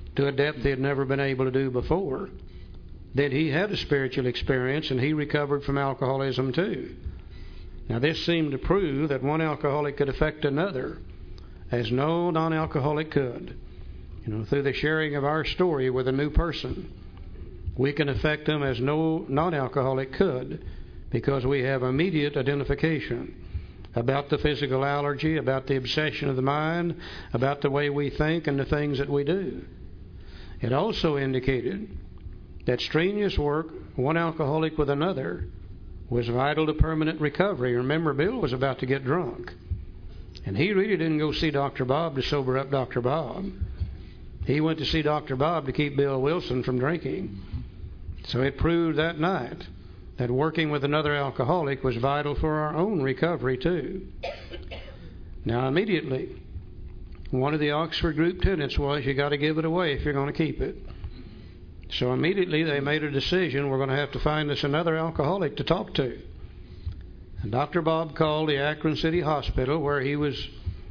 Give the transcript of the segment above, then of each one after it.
to a depth he had never been able to do before. Then he had a spiritual experience, and he recovered from alcoholism too. Now this seemed to prove that one alcoholic could affect another, as no non-alcoholic could. Through the sharing of our story with a new person, we can affect them as no non-alcoholic could, because we have immediate identification about the physical allergy, about the obsession of the mind, about the way we think and the things that we do. It also indicated that strenuous work, one alcoholic with another, was vital to permanent recovery. Remember, Bill was about to get drunk, and he really didn't go see Dr. Bob to sober up Dr. Bob. He went to see Dr. Bob to keep Bill Wilson from drinking. So it proved that night that working with another alcoholic was vital for our own recovery too. Now immediately, one of the Oxford group tenets was you got to give it away if you're going to keep it. So immediately they made a decision, we're going to have to find us another alcoholic to talk to. And Dr. Bob called the Akron City Hospital where he was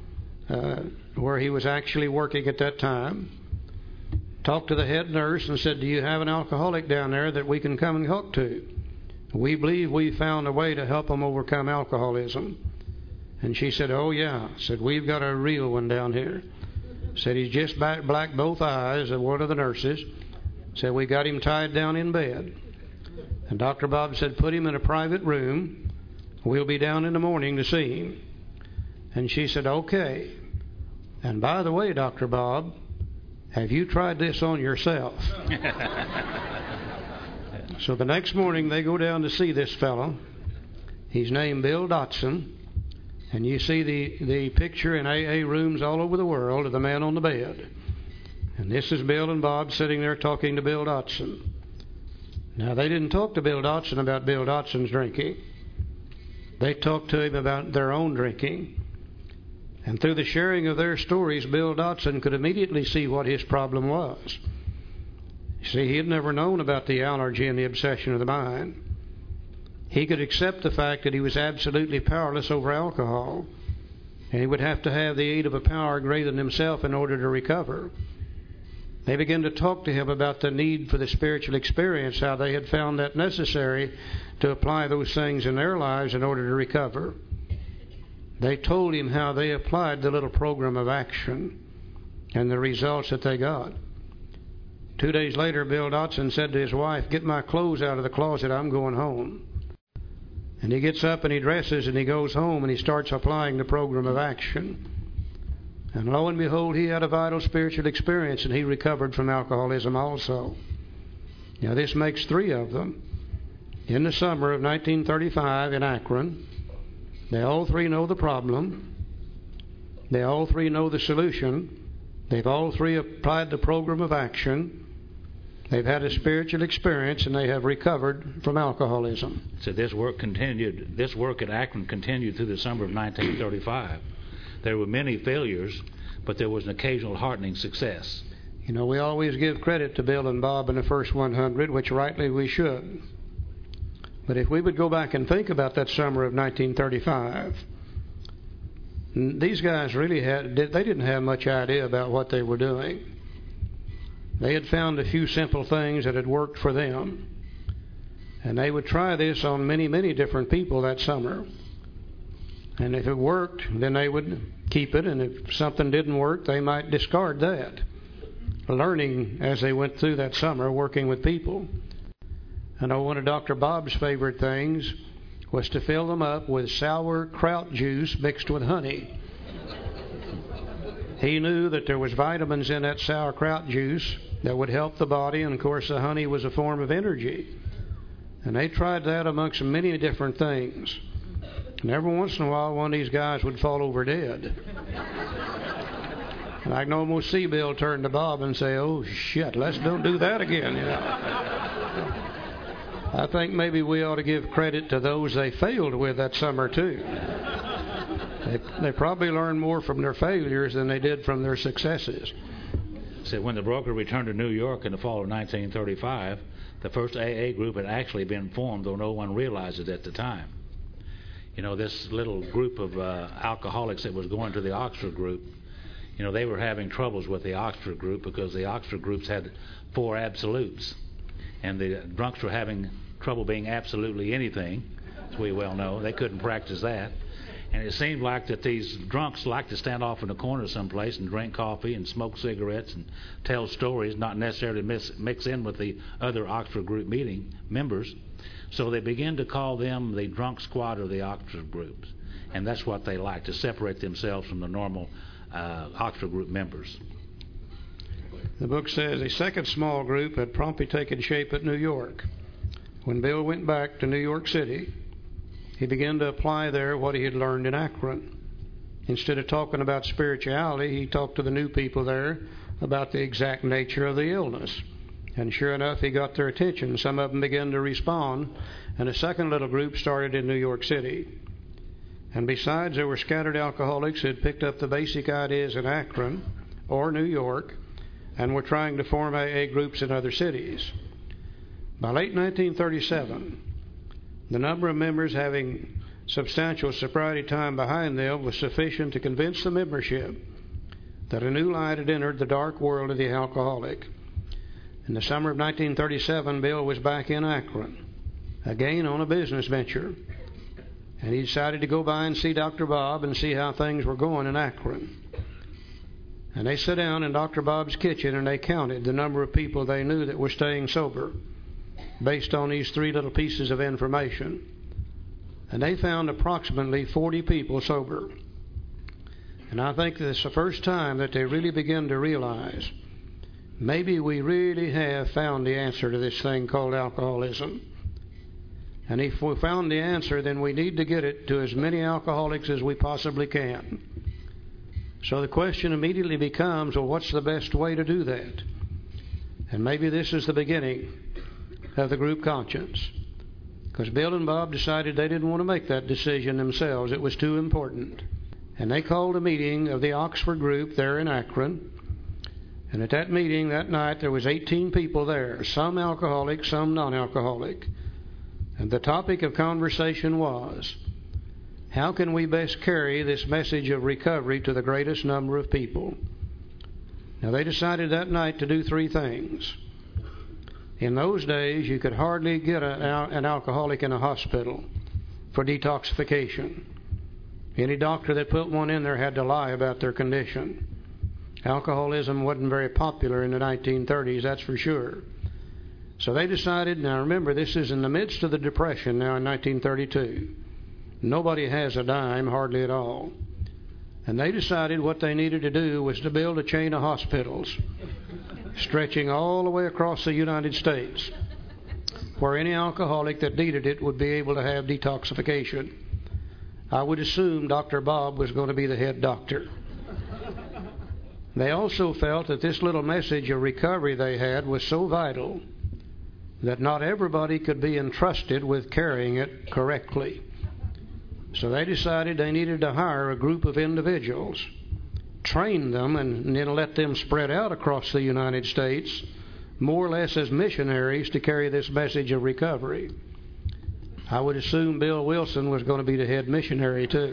actually working at that time, talked to the head nurse and said, do you have an alcoholic down there that we can come and talk to? We believe we found a way to help them overcome alcoholism. And she said, oh yeah. Said, we've got a real one down here. Said, he's just black both eyes, of one of the nurses. Said, we got him tied down in bed. And Dr. Bob said, put him in a private room. We'll be down in the morning to see him. And she said, okay. And by the way, Dr. Bob, have you tried this on yourself? So the next morning they go down to see this fellow. He's named Bill Dotson. And you see the picture in AA rooms all over the world of the man on the bed. And this is Bill and Bob sitting there talking to Bill Dotson. Now they didn't talk to Bill Dotson about Bill Dotson's drinking. They talked to him about their own drinking. And through the sharing of their stories, Bill Dotson could immediately see what his problem was. You see, he had never known about the allergy and the obsession of the mind. He could accept the fact that he was absolutely powerless over alcohol, and he would have to have the aid of a power greater than himself in order to recover. They began to talk to him about the need for the spiritual experience, how they had found that necessary to apply those things in their lives in order to recover. They told him how they applied the little program of action and the results that they got. 2 days later, Bill Dotson said to his wife, get my clothes out of the closet, I'm going home. And he gets up and he dresses and he goes home and he starts applying the program of action. And lo and behold, he had a vital spiritual experience and he recovered from alcoholism also. Now this makes 3 of them. In the summer of 1935 in Akron, they all 3 know the problem. They all 3 know the solution. They've all 3 applied the program of action. They've had a spiritual experience and they have recovered from alcoholism. So this work continued. This work at Akron continued through the summer of 1935. There were many failures, but there was an occasional heartening success. You know, we always give credit to Bill and Bob in the first 100, which rightly we should. But if we would go back and think about that summer of 1935, these guys really they didn't have much idea about what they were doing. They had found a few simple things that had worked for them. And they would try this on many, many different people that summer. And if it worked, then they would keep it. And if something didn't work, they might discard that. Learning as they went through that summer, working with people. I know one of Dr. Bob's favorite things was to fill them up with sauerkraut juice mixed with honey. He knew that there was vitamins in that sauerkraut juice that would help the body, and of course the honey was a form of energy. And they tried that amongst many different things. And every once in a while one of these guys would fall over dead. And I can almost see Bill turn to Bob and say, oh shit, let's don't do that again. You know? I think maybe we ought to give credit to those they failed with that summer too. They probably learned more from their failures than they did from their successes. So when the broker returned to New York in the fall of 1935, the first AA group had actually been formed, though no one realized it at the time. You know, this little group of alcoholics that was going to the Oxford group, They were having troubles with the Oxford group because the Oxford groups had 4 absolutes, and the drunks were having trouble being absolutely anything, as we well know. They couldn't practice that. And it seemed like that these drunks liked to stand off in a corner someplace and drink coffee and smoke cigarettes and tell stories, not necessarily mix in with the other Oxford group meeting members. So they began to call them the drunk squad or the Oxford groups. And that's what they liked, to separate themselves from the normal Oxford group members. The book says a second small group had promptly taken shape at New York. When Bill went back to New York City, he began to apply there what he had learned in Akron. Instead of talking about spirituality, he talked to the new people there about the exact nature of the illness. And sure enough, he got their attention. Some of them began to respond, and a second little group started in New York City. And besides, there were scattered alcoholics who had picked up the basic ideas in Akron or New York and were trying to form AA groups in other cities. By late 1937, the number of members having substantial sobriety time behind them was sufficient to convince the membership that a new light had entered the dark world of the alcoholic. In the summer of 1937, Bill was back in Akron, again on a business venture, and he decided to go by and see Dr. Bob and see how things were going in Akron. And they sat down in Dr. Bob's kitchen and they counted the number of people they knew that were staying sober based on these 3 little pieces of information. And they found approximately 40 people sober. And I think this is the first time that they really began to realize maybe we really have found the answer to this thing called alcoholism. And if we found the answer, then we need to get it to as many alcoholics as we possibly can. So the question immediately becomes, well, what's the best way to do that? And maybe this is the beginning of the group conscience. Because Bill and Bob decided they didn't want to make that decision themselves. It was too important. And they called a meeting of the Oxford group there in Akron. And at that meeting that night, there was 18 people there, some alcoholic, some non-alcoholic. And the topic of conversation was, how can we best carry this message of recovery to the greatest number of people? Now, they decided that night to do 3 things. In those days, you could hardly get an alcoholic in a hospital for detoxification. Any doctor that put one in there had to lie about their condition. Alcoholism wasn't very popular in the 1930s, that's for sure. So they decided, now remember, this is in the midst of the Depression now in 1932. Nobody has a dime, hardly at all. And they decided what they needed to do was to build a chain of hospitals stretching all the way across the United States, where any alcoholic that needed it would be able to have detoxification. I would assume Dr. Bob was going to be the head doctor. They also felt that this little message of recovery they had was so vital that not everybody could be entrusted with carrying it correctly. So they decided they needed to hire a group of individuals, train them, and then let them spread out across the United States, more or less as missionaries, to carry this message of recovery. I would assume Bill Wilson was going to be the head missionary too.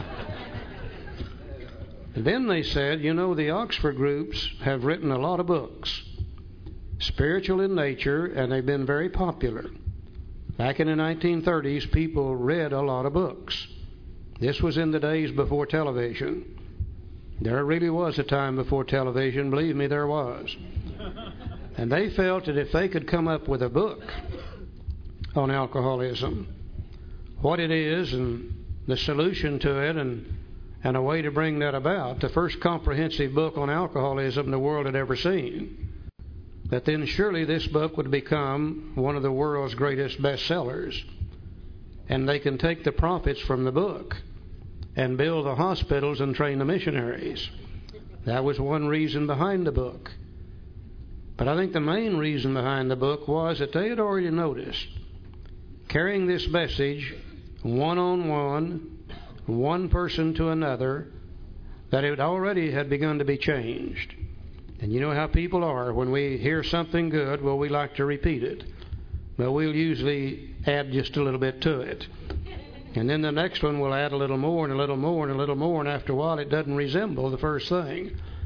Then they said, the Oxford groups have written a lot of books, spiritual in nature, and they've been very popular. Back in the 1930s, people read a lot of books. This was in the days before television. There really was a time before television, believe me, there was. And they felt that if they could come up with a book on alcoholism, what it is and the solution to it, and a way to bring that about, the first comprehensive book on alcoholism the world had ever seen, that then surely this book would become one of the world's greatest bestsellers. And they can take the profits from the book and build the hospitals and train the missionaries. That was one reason behind the book. But I think the main reason behind the book was that they had already noticed, carrying this message one-on-one, one person to another, that it already had begun to be changed. And you know how people are. When we hear something good, well, we like to repeat it. But we'll usually add just a little bit to it. And then the next one will add a little more and a little more and a little more, and after a while it doesn't resemble the first thing.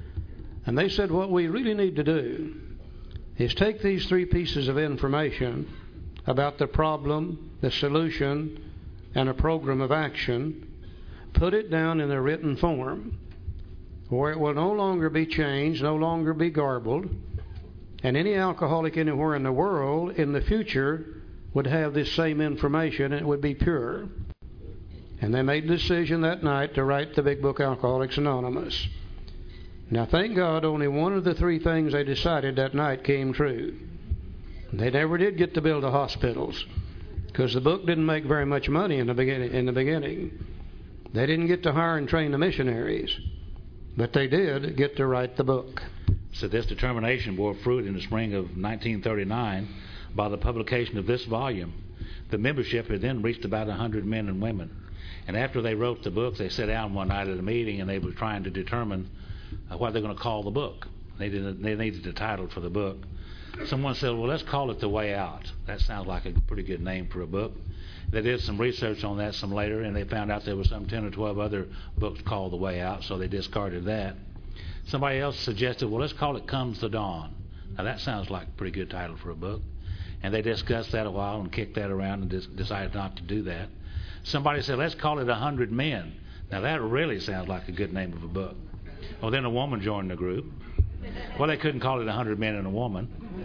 And they said, what we really need to do is take these three pieces of information about the problem, the solution, and a program of action, put it down in a written form where it will no longer be changed, no longer be garbled, and any alcoholic anywhere in the world in the future would have this same information and it would be pure. And they made the decision that night to write the big book, Alcoholics Anonymous. Now, thank God, only one of the three things they decided that night came true. They never did get to build the hospitals, because the book didn't make very much money in the beginning. They didn't get to hire and train the missionaries, but they did get to write the book. So this determination bore fruit in the spring of 1939 by the publication of this volume. The membership had then reached about 100 men and women. And after they wrote the book, they sat down one night at a meeting and they were trying to determine what they're going to call the book. They needed a title for the book. Someone said, well, let's call it The Way Out. That sounds like a pretty good name for a book. They did some research on that some later, and they found out there were some 10 or 12 other books called The Way Out, so they discarded that. Somebody else suggested, well, let's call it Comes the Dawn. Now, that sounds like a pretty good title for a book. And they discussed that a while and kicked that around and decided not to do that. Somebody said, let's call it 100 Men. Now, that really sounds like a good name of a book. Well, then a woman joined the group. Well, they couldn't call it 100 Men and a Woman.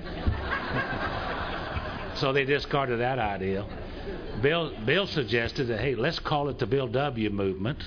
So they discarded that idea. Bill suggested that, hey, let's call it the Bill W. Movement.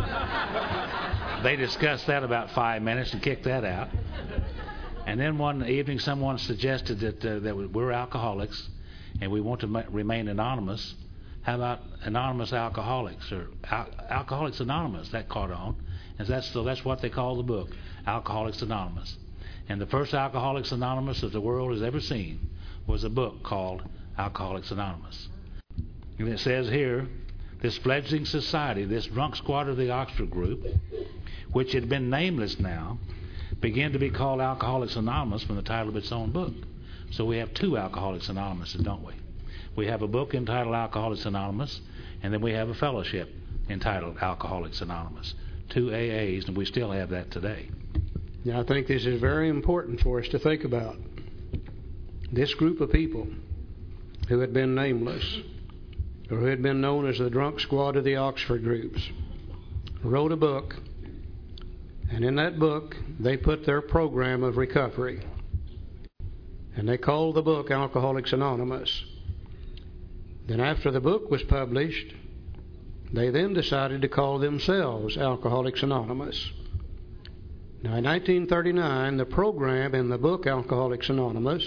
They discussed that about 5 minutes and kicked that out. And then one evening someone suggested that we're alcoholics and we want to remain anonymous. How about Anonymous Alcoholics, or Alcoholics Anonymous? That caught on. And that's what they call the book, Alcoholics Anonymous. And the first Alcoholics Anonymous that the world has ever seen was a book called Alcoholics Anonymous. And it says here, this fledgling society, this drunk squad of the Oxford group, which had been nameless now, began to be called Alcoholics Anonymous from the title of its own book. So we have two Alcoholics Anonymous, don't we? We have a book entitled Alcoholics Anonymous, and then we have a fellowship entitled Alcoholics Anonymous. 2 AAs, and we still have that today. Now, I think this is very important for us to think about. This group of people who had been nameless, or who had been known as the drunk squad of the Oxford groups, wrote a book, and in that book they put their program of recovery. And they called the book Alcoholics Anonymous. Then after the book was published, they then decided to call themselves Alcoholics Anonymous. Now, in 1939, the program in the book Alcoholics Anonymous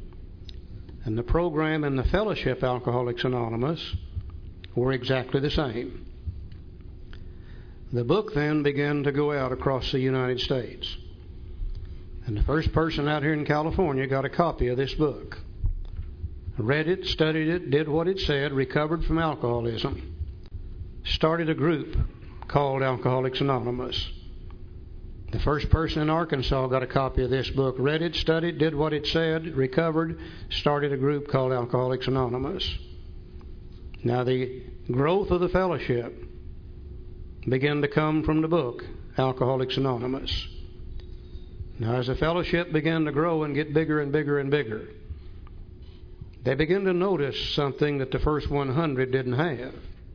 and the program in the fellowship Alcoholics Anonymous were exactly the same. The book then began to go out across the United States. And the first person out here in California got a copy of this book. Read it, studied it, did what it said, recovered from alcoholism. Started a group called Alcoholics Anonymous. The first person in Arkansas got a copy of this book, read it, studied, did what it said, recovered, started a group called Alcoholics Anonymous. Now, the growth of the fellowship began to come from the book Alcoholics Anonymous. Now, as the fellowship began to grow and get bigger and bigger and bigger, they began to notice something that the first 100 didn't have.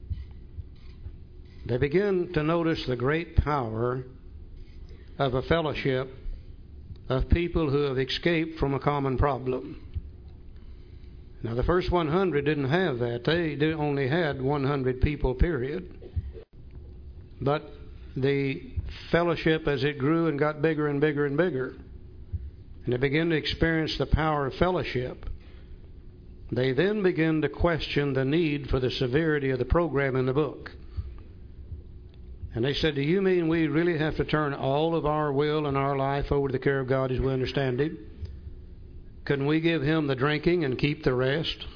They began to notice the great power of a fellowship of people who have escaped from a common problem. Now, the first 100 didn't have that. They only had 100 people, period. But the fellowship, as it grew and got bigger and bigger and bigger, and they began to experience the power of fellowship, they then began to question the need for the severity of the program in the book. And they said, do you mean we really have to turn all of our will and our life over to the care of God as we understand Him? Couldn't we give Him the drinking and keep the rest?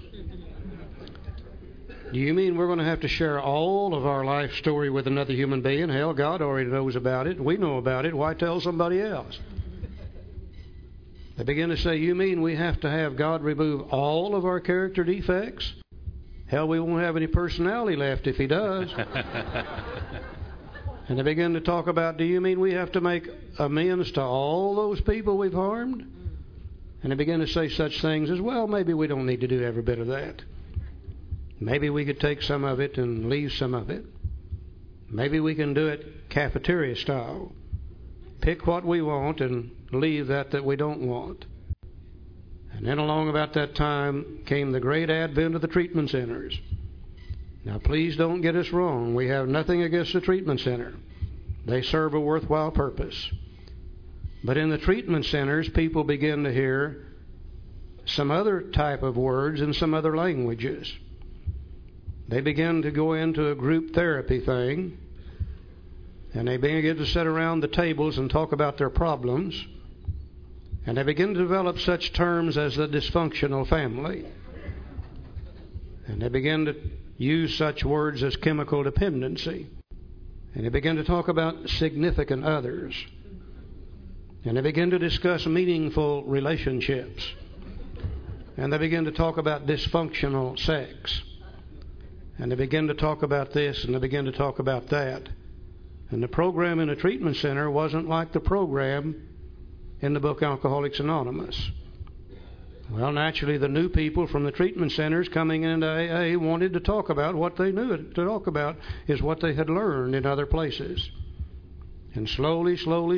Do you mean we're going to have to share all of our life story with another human being? Hell, God already knows about it. We know about it. Why tell somebody else? They begin to say, you mean we have to have God remove all of our character defects? Hell, we won't have any personality left if He does. And they begin to talk about, do you mean we have to make amends to all those people we've harmed? And they begin to say such things as, well, maybe we don't need to do every bit of that. Maybe we could take some of it and leave some of it. Maybe we can do it cafeteria style. Pick what we want and leave that we don't want. And then along about that time came the great advent of the treatment centers. Now please don't get us wrong. We have nothing against the treatment center. They serve a worthwhile purpose. But in the treatment centers, people begin to hear some other type of words and some other languages. They begin to go into a group therapy thing, and they begin to sit around the tables and talk about their problems, and they begin to develop such terms as the dysfunctional family. And they begin to use such words as chemical dependency. And they begin to talk about significant others. And they begin to discuss meaningful relationships. And they begin to talk about dysfunctional sex. And they begin to talk about this and they begin to talk about that. And the program in a treatment center wasn't like the program in the book Alcoholics Anonymous. Well, naturally, the new people from the treatment centers coming into AA wanted to talk about what they knew to talk about is what they had learned in other places. And slowly,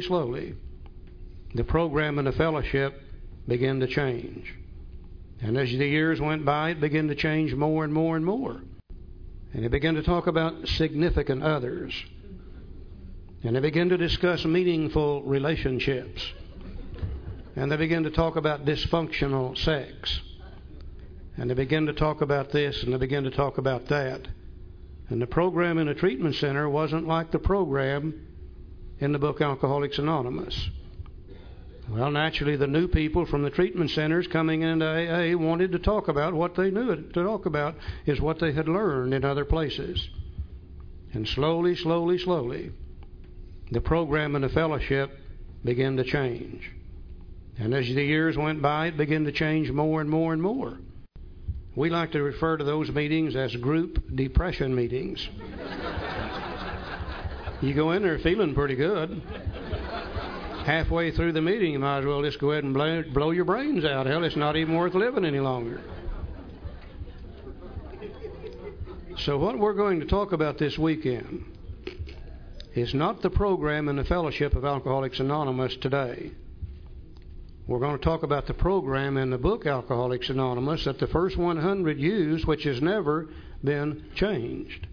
the program and the fellowship began to change. And as the years went by, it began to change more and more and more. And they began to talk about significant others. And they began to discuss meaningful relationships. And they begin to talk about dysfunctional sex. And they begin to talk about this and they begin to talk about that. And the program in a treatment center wasn't like the program in the book Alcoholics Anonymous. Well, naturally, the new people from the treatment centers coming into AA wanted to talk about what they knew to talk about is what they had learned in other places. And slowly, the program and the fellowship began to change. And as the years went by, it began to change more and more and more. We like to refer to those meetings as group depression meetings. You go in there feeling pretty good. Halfway through the meeting, you might as well just go ahead and blow your brains out. Hell, it's not even worth living any longer. So what we're going to talk about this weekend is not the program and the fellowship of Alcoholics Anonymous today. We're going to talk about the program in the book Alcoholics Anonymous that the first 100 used, which has never been changed.